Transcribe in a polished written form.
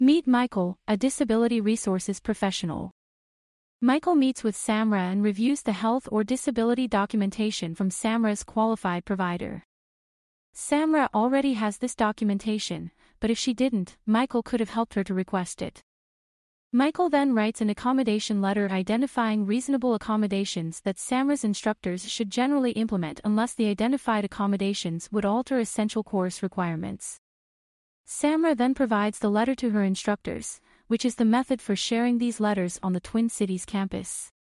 Meet Michael, a disability resources professional. Michael meets with Samra and reviews the health or disability documentation from Samra's qualified provider. Samra already has this documentation, but if she didn't, Michael could have helped her to request it. Michael then writes an accommodation letter identifying reasonable accommodations that Samra's instructors should generally implement unless the identified accommodations would alter essential course requirements. Samra then provides the letter to her instructors, which is the method for sharing these letters on the Twin Cities campus.